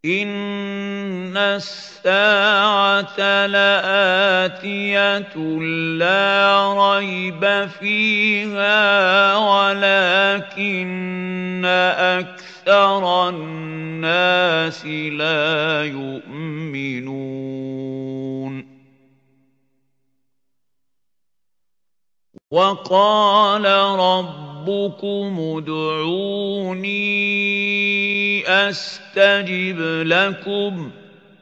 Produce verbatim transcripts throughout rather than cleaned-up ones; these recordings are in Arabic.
إِنَّ السَّاعَةَ لَآتِيَةٌ لَا رَيْبَ فِيهَا وَلَٰكِنَّ أَكْثَرَ النَّاسِ لَا يُؤْمِنُونَ وَقَالَ رَبُّكُمُ ادْعُونِي أَسْتَجِبْ لَكُمْ ۚ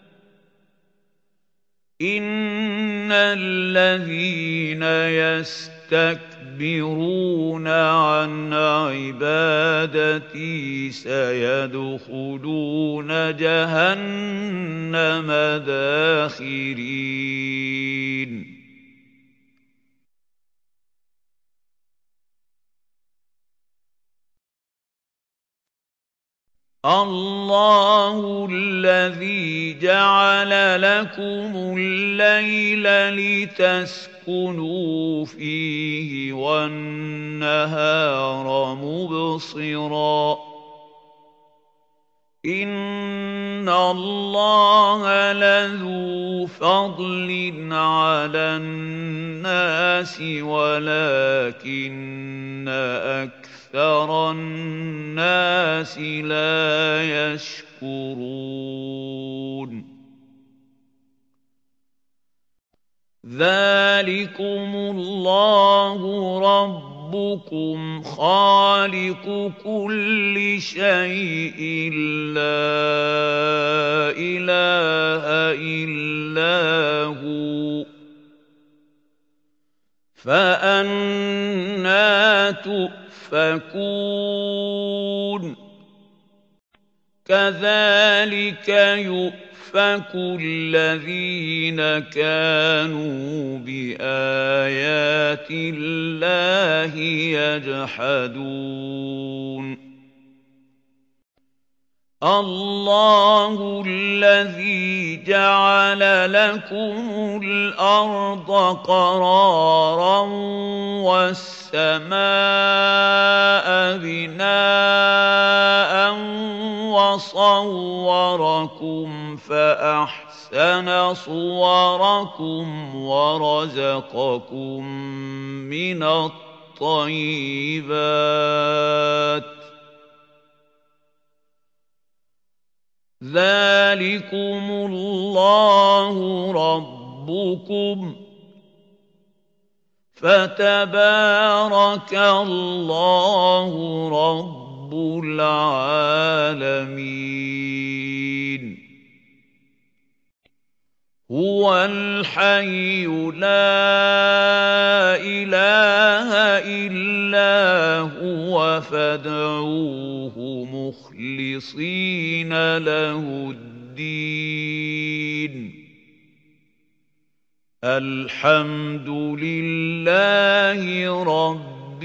إِنَّ الَّذِينَ يَسْتَكْبِرُونَ عَنْ عِبَادَتِي سَيَدْخُلُونَ جَهَنَّمَ دَاخِرِينَ اللَّهُ الَّذِي جَعَلَ لَكُمُ اللَّيْلَ لِتَسْكُنُوا فِيهِ وَالنَّهَارَ مُبْصِرًا ۚ إِنَّ اللَّهَ لَذُو فَضْلٍ عَلَى النَّاسِ وَلَٰكِنَّ أَكْثَرَ أَكْثَرَ النَّاسِ لَا يَشْكُرُونَ ذَٰلِكُمُ اللَّهُ رَبُّكُمْ خَالِقُ كُلِّ شَيْءٍ لَّا إِلَٰهَ إِلَّا هُوَ فَأَنَّىٰ تُؤْفَكُونَ كَذَٰلِكَ يُؤْفَكُ الَّذِينَ كَانُوا بِآيَاتِ اللَّهِ يَجْحَدُونَ اللَّهُ الَّذِي جَعَلَ لَكُمُ الْأَرْضَ قَرَارًا وَالسَّمَاءَ بِنَاءً وَصَوَّرَكُمْ فَأَحْسَنَ صُوَرَكُمْ وَرَزَقَكُم مِّنَ الطَّيِّبَاتِ ۚ ذَٰلِكُمُ اللَّهُ رَبُّكُمْ ۖ فَتَبَارَكَ اللَّهُ رَبُّ الْعَالَمِينَ هُوَ الْحَيُّ لَا إِلَٰهَ إِلَّا هُوَ فَادْعُوهُ مُخْلِصِينَ لَهُ الدِّينَ الْحَمْدُ لِلَّهِ رَبِّ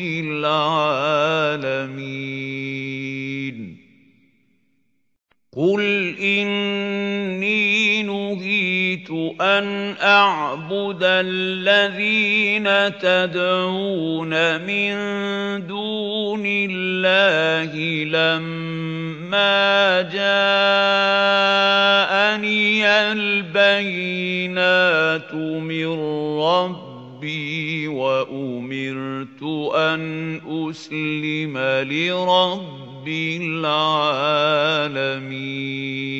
الْعَالَمِينَ قُلْ إِنِّي نُهِيتُ أَنْ أَعْبُدَ الَّذِينَ تَدْعُونَ مِن دُونِ اللَّهِ لَمَّا جَاءَنِيَ الْبَيِّنَاتُ مِن رَّبِّي وَأُمِرْتُ أَنْ أُسْلِمَ لِرَبِّ الْعَالَمِينَ